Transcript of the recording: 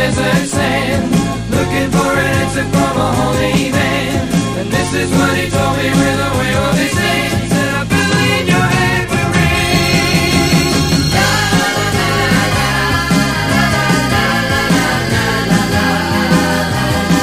desert sand, looking for an answer from a holy man. And this is what he told me with a wave of his